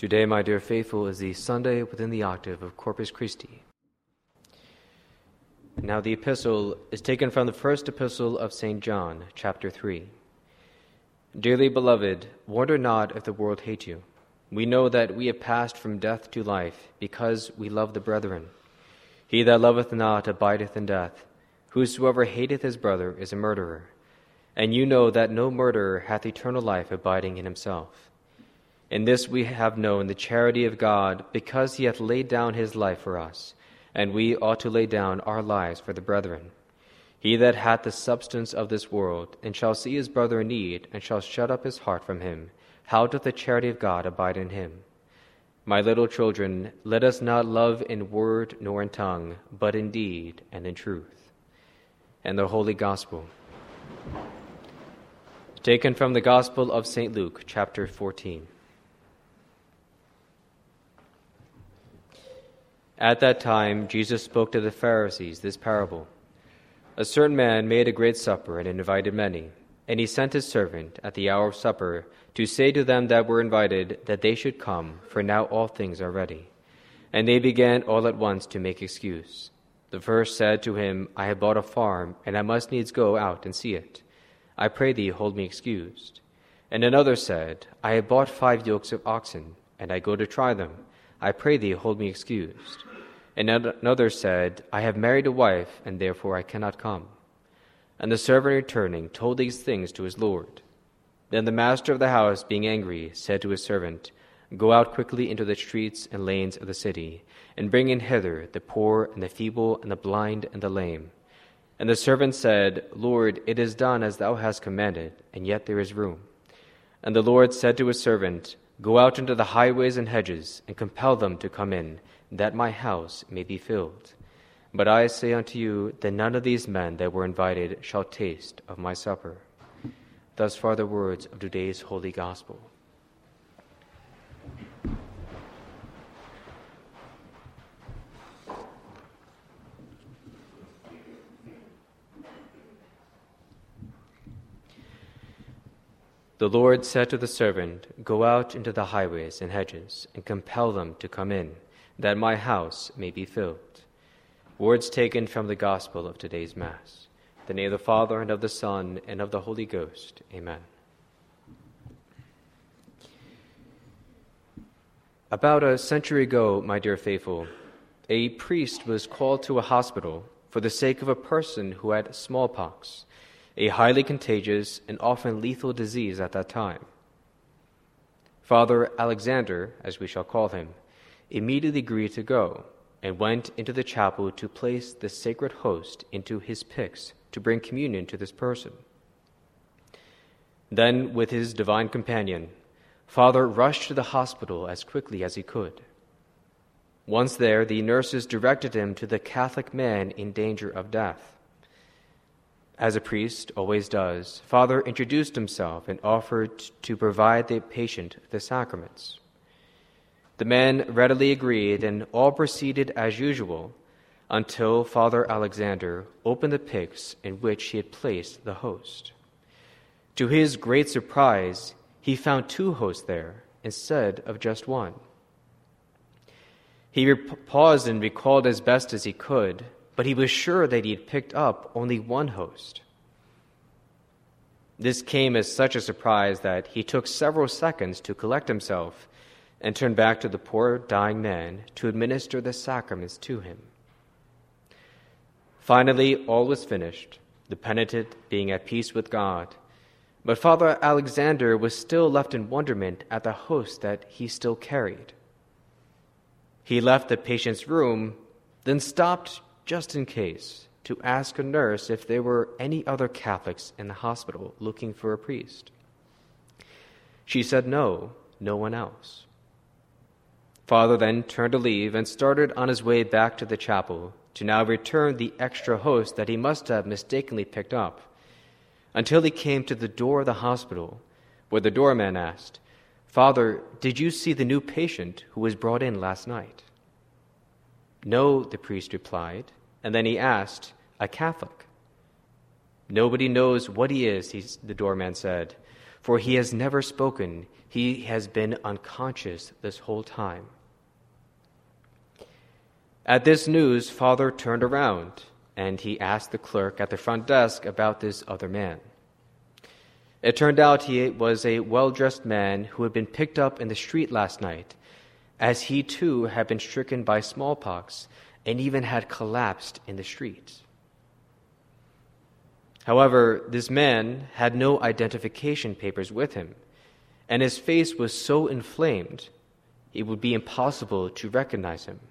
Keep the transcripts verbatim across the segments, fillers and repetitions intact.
Today, my dear faithful, is the Sunday within the octave of Corpus Christi. Now the epistle is taken from the first epistle of Saint John, chapter three. Dearly beloved, wonder not if the world hate you. We know that we have passed from death to life, because we love the brethren. He that loveth not abideth in death. Whosoever hateth his brother is a murderer. And you know that no murderer hath eternal life abiding in himself. In this we have known the charity of God, because he hath laid down his life for us, and we ought to lay down our lives for the brethren. He that hath the substance of this world, and shall see his brother in need, and shall shut up his heart from him, how doth the charity of God abide in him? My little children, let us not love in word nor in tongue, but in deed and in truth. And the Holy Gospel, taken from the Gospel of Saint Luke, chapter fourteen. At that time, Jesus spoke to the Pharisees this parable. A certain man made a great supper and invited many, and he sent his servant at the hour of supper to say to them that were invited that they should come, for now all things are ready. And they began all at once to make excuse. The first said to him, I have bought a farm, and I must needs go out and see it. I pray thee, hold me excused. And another said, I have bought five yokes of oxen, and I go to try them. I pray thee, hold me excused. And another said, I have married a wife, and therefore I cannot come. And the servant returning told these things to his lord. Then the master of the house, being angry, said to his servant, Go out quickly into the streets and lanes of the city, and bring in hither the poor and the feeble and the blind and the lame. And the servant said, Lord, it is done as thou hast commanded, and yet there is room. And the Lord said to his servant, Go out into the highways and hedges, and compel them to come in, that my house may be filled. But I say unto you that none of these men that were invited shall taste of my supper. Thus far the words of today's Holy Gospel. The Lord said to the servant, Go out into the highways and hedges, and compel them to come in, that my house may be filled. Words taken from the Gospel of today's Mass. In the name of the Father, and of the Son, and of the Holy Ghost. Amen. About a century ago, my dear faithful, a priest was called to a hospital for the sake of a person who had smallpox, a highly contagious and often lethal disease at that time. Father Alexander, as we shall call him, immediately agreed to go, and went into the chapel to place the sacred host into his pyx to bring communion to this person. Then, with his divine companion, Father rushed to the hospital as quickly as he could. Once there, the nurses directed him to the Catholic man in danger of death. As a priest always does, Father introduced himself and offered to provide the patient the sacraments. The man readily agreed, and all proceeded as usual until Father Alexander opened the pyx in which he had placed the host. To his great surprise, he found two hosts there instead of just one. He paused and recalled as best as he could, but he was sure that he had picked up only one host. This came as such a surprise that he took several seconds to collect himself and turned back to the poor dying man to administer the sacraments to him. Finally, all was finished, the penitent being at peace with God. But Father Alexander was still left in wonderment at the host that he still carried. He left the patient's room, then stopped just in case to ask a nurse if there were any other Catholics in the hospital looking for a priest. She said no, no one else. Father then turned to leave and started on his way back to the chapel to now return the extra host that he must have mistakenly picked up, until he came to the door of the hospital, where the doorman asked, Father, did you see the new patient who was brought in last night? No, the priest replied, and then he asked, a Catholic? Nobody knows what he is, he, the doorman said, for he has never spoken. He has been unconscious this whole time." At this news, Father turned around, and he asked the clerk at the front desk about this other man. It turned out he was a well-dressed man who had been picked up in the street last night, as he too had been stricken by smallpox and even had collapsed in the street. However, this man had no identification papers with him, and his face was so inflamed it would be impossible to recognize him.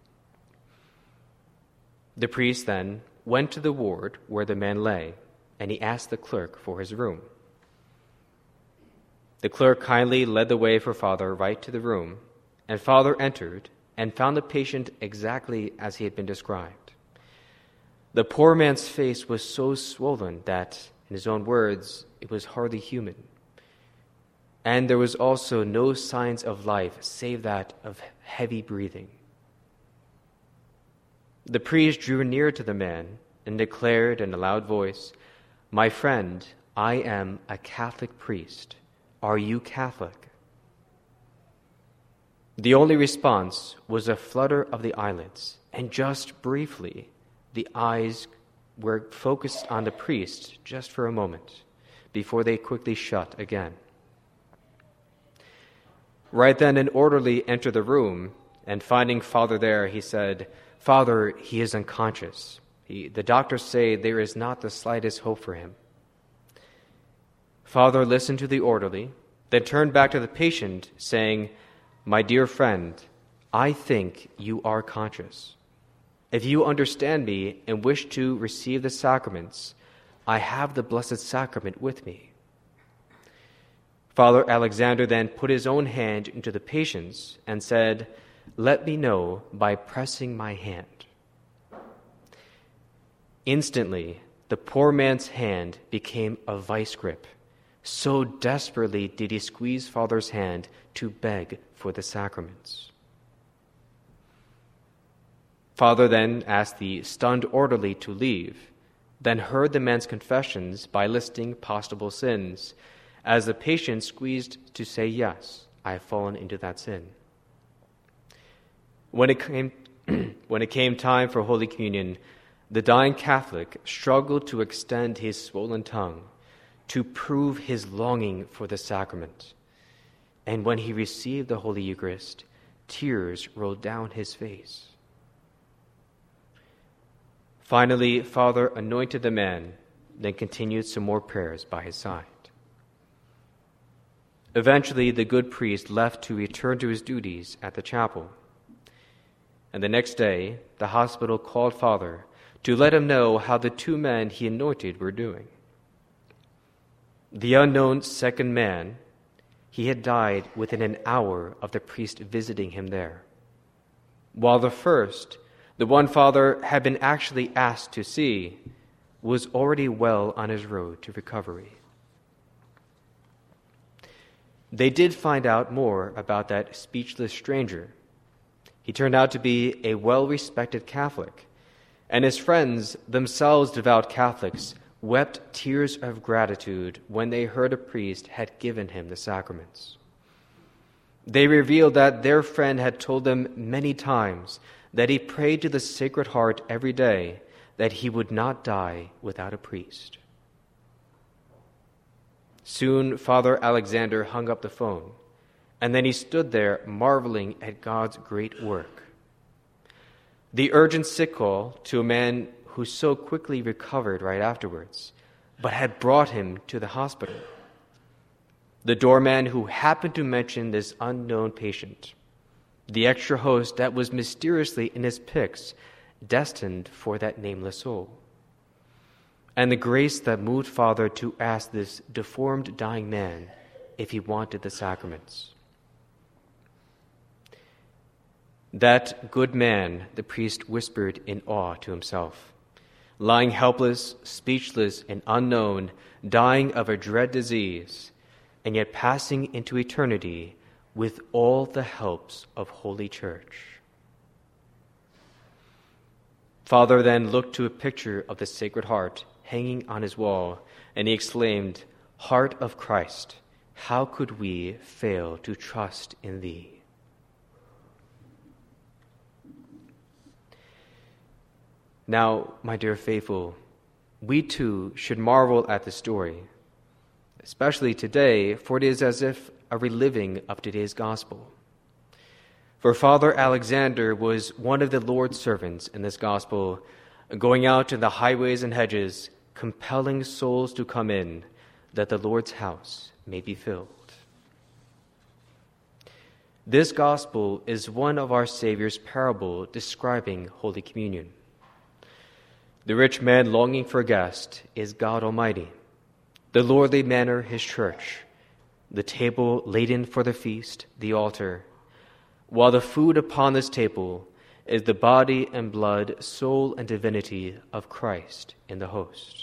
The priest then went to the ward where the man lay, and he asked the clerk for his room. The clerk kindly led the way for Father right to the room, and Father entered and found the patient exactly as he had been described. The poor man's face was so swollen that, in his own words, it was hardly human. And there was also no signs of life save that of heavy breathing. The priest drew near to the man and declared in a loud voice, "My friend, I am a Catholic priest. Are you Catholic?" The only response was a flutter of the eyelids, and just briefly, the eyes were focused on the priest just for a moment, before they quickly shut again. Right then, an orderly entered the room, and finding Father there, he said, "Father, he is unconscious. He, the doctors say there is not the slightest hope for him." Father listened to the orderly, then turned back to the patient, saying, "My dear friend, I think you are conscious. If you understand me and wish to receive the sacraments, I have the Blessed Sacrament with me." Father Alexander then put his own hand into the patient's and said, "Let me know by pressing my hand." Instantly, the poor man's hand became a vice grip. So desperately did he squeeze Father's hand to beg for the sacraments. Father then asked the stunned orderly to leave, then heard the man's confessions by listing possible sins, as the patient squeezed to say, "Yes, I have fallen into that sin." When it came, when it came time for Holy Communion, the dying Catholic struggled to extend his swollen tongue to prove his longing for the sacrament. And when he received the Holy Eucharist, tears rolled down his face. Finally, Father anointed the man, then continued some more prayers by his side. Eventually, the good priest left to return to his duties at the chapel. And the next day, the hospital called Father to let him know how the two men he anointed were doing. The unknown second man, he had died within an hour of the priest visiting him there, while the first, the one Father had been actually asked to see, was already well on his road to recovery. They did find out more about that speechless stranger. He turned out to be a well-respected Catholic, and his friends, themselves devout Catholics, wept tears of gratitude when they heard a priest had given him the sacraments. They revealed that their friend had told them many times that he prayed to the Sacred Heart every day that he would not die without a priest. Soon, Father Alexander hung up the phone, and then he stood there marveling at God's great work. The urgent sick call to a man who so quickly recovered right afterwards, but had brought him to the hospital. The doorman who happened to mention this unknown patient. The extra host that was mysteriously in his pyx, destined for that nameless soul. And the grace that moved Father to ask this deformed dying man if he wanted the sacraments. That good man, the priest whispered in awe to himself, lying helpless, speechless, and unknown, dying of a dread disease, and yet passing into eternity with all the helps of Holy Church. Father then looked to a picture of the Sacred Heart hanging on his wall, and he exclaimed, Heart of Christ, how could we fail to trust in thee? Now, my dear faithful, we too should marvel at the story, especially today, for it is as if a reliving of today's gospel. For Father Alexander was one of the Lord's servants in this gospel, going out in the highways and hedges, compelling souls to come in, that the Lord's house may be filled. This gospel is one of our Savior's parable describing Holy Communion. The rich man longing for a guest is God Almighty, the lordly manor his church, the table laden for the feast, the altar, while the food upon this table is the body and blood, soul and divinity of Christ in the host.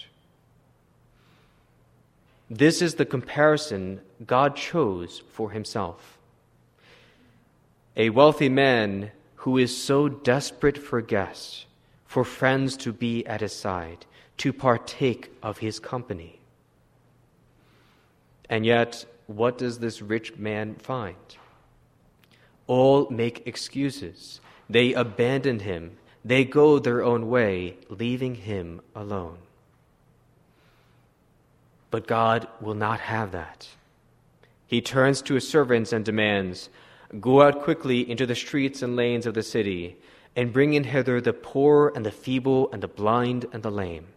This is the comparison God chose for himself. A wealthy man who is so desperate for guests, for friends to be at his side, to partake of his company. And yet, what does this rich man find? All make excuses. They abandon him. They go their own way, leaving him alone. But God will not have that. He turns to his servants and demands, "Go out quickly into the streets and lanes of the city, and bring in hither the poor and the feeble and the blind and the lame."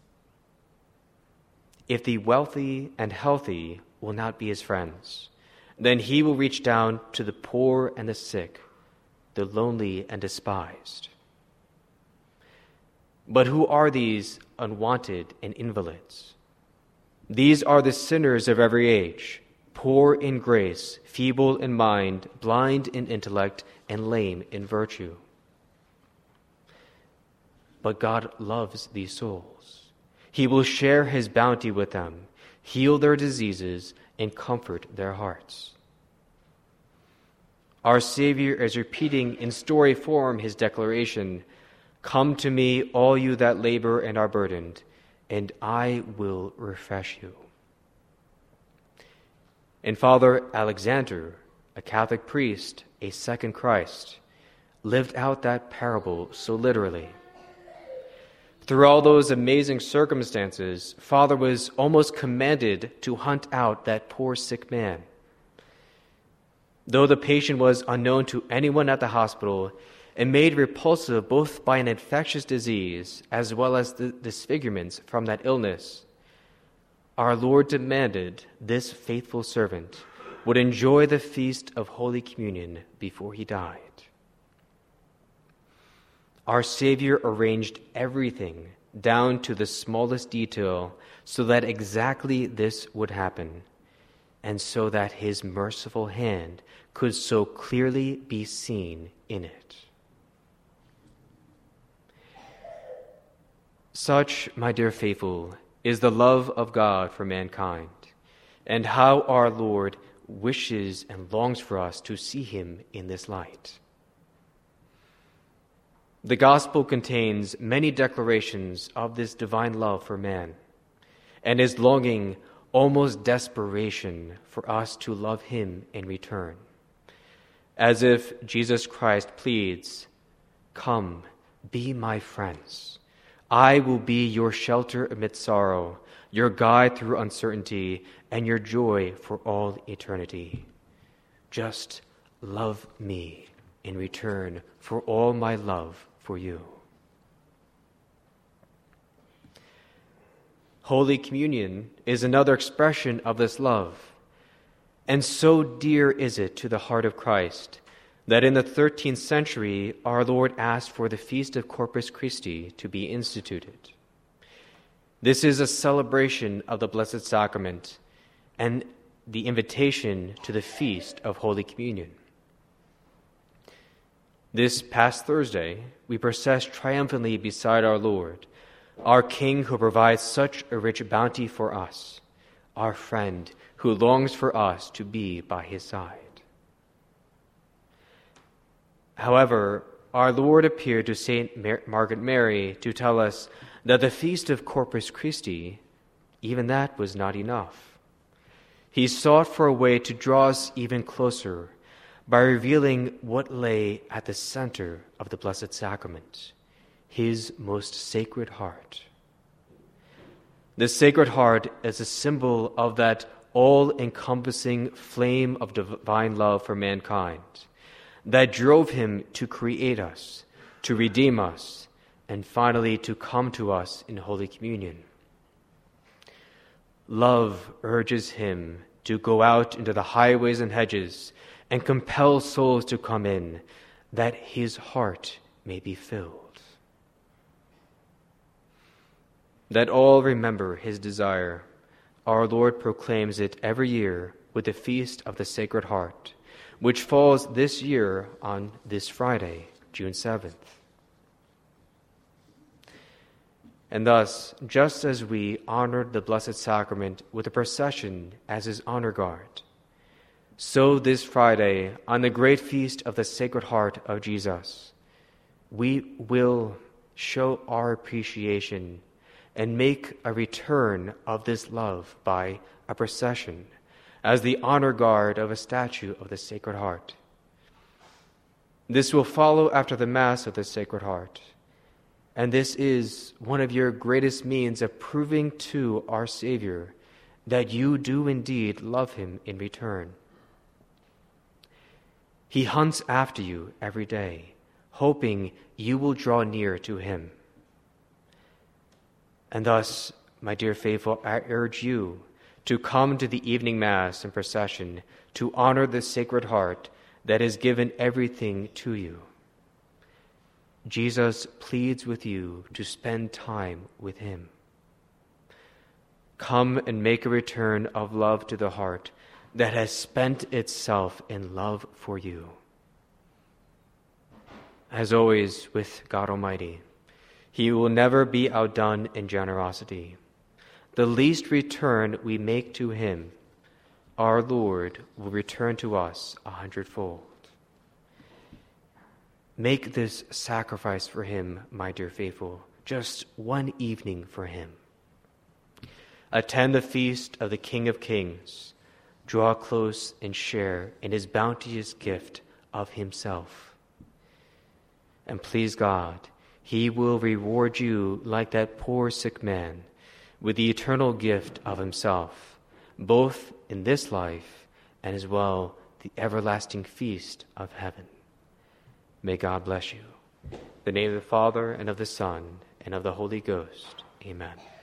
If the wealthy and healthy will not be his friends, then he will reach down to the poor and the sick, the lonely and despised. But who are these unwanted and invalids? These are the sinners of every age, poor in grace, feeble in mind, blind in intellect, and lame in virtue. But God loves these souls. He will share his bounty with them, heal their diseases, and comfort their hearts. Our Savior is repeating in story form his declaration, "Come to me, all you that labor and are burdened, and I will refresh you." And Father Alexander, a Catholic priest, a second Christ, lived out that parable so literally. Through all those amazing circumstances, Father was almost commanded to hunt out that poor sick man. Though the patient was unknown to anyone at the hospital and made repulsive both by an infectious disease as well as the disfigurements from that illness, our Lord demanded this faithful servant would enjoy the feast of Holy Communion before he died. Our Savior arranged everything down to the smallest detail so that exactly this would happen, and so that his merciful hand could so clearly be seen in it. Such, my dear faithful, is the love of God for mankind, and how our Lord wishes and longs for us to see him in this light. The gospel contains many declarations of this divine love for man, and his longing, almost desperation, for us to love him in return. As if Jesus Christ pleads, "Come, be my friends. I will be your shelter amid sorrow, your guide through uncertainty, and your joy for all eternity. Just love me in return for all my love for you." Holy Communion is another expression of this love, and so dear is it to the heart of Christ that in the thirteenth century our Lord asked for the Feast of Corpus Christi to be instituted. This is a celebration of the Blessed Sacrament and the invitation to the Feast of Holy Communion. This past Thursday, we processed triumphantly beside our Lord, our King who provides such a rich bounty for us, our friend who longs for us to be by his side. However, our Lord appeared to Saint Mar- Margaret Mary to tell us that the Feast of Corpus Christi, even that was not enough. he sought for a way to draw us even closer by revealing what lay at the center of the Blessed Sacrament, his most sacred heart. The Sacred Heart is a symbol of that all-encompassing flame of divine love for mankind that drove him to create us, to redeem us, and finally to come to us in Holy Communion. Love urges him to go out into the highways and hedges and compel souls to come in, that his heart may be filled. That all remember his desire, our Lord proclaims it every year with the Feast of the Sacred Heart, which falls this year on this Friday, June seventh. And thus, just as we honored the Blessed Sacrament with a procession as his honor guard, so this Friday, on the great feast of the Sacred Heart of Jesus, we will show our appreciation and make a return of this love by a procession as the honor guard of a statue of the Sacred Heart. This will follow after the Mass of the Sacred Heart, and this is one of your greatest means of proving to our Savior that you do indeed love him in return. He hunts after you every day, hoping you will draw near to him. And thus, my dear faithful, I urge you to come to the evening Mass and procession to honor the Sacred Heart that has given everything to you. Jesus pleads with you to spend time with him. Come and make a return of love to the heart that has spent itself in love for you. As always with God Almighty, he will never be outdone in generosity. The least return we make to him, our Lord will return to us a hundredfold. Make this sacrifice for him, my dear faithful, just one evening for him. Attend the feast of the King of Kings. Draw close and share in his bounteous gift of himself. And please God, he will reward you like that poor sick man with the eternal gift of himself, both in this life and as well the everlasting feast of heaven. May God bless you. In the name of the Father, and of the Son, and of the Holy Ghost. Amen.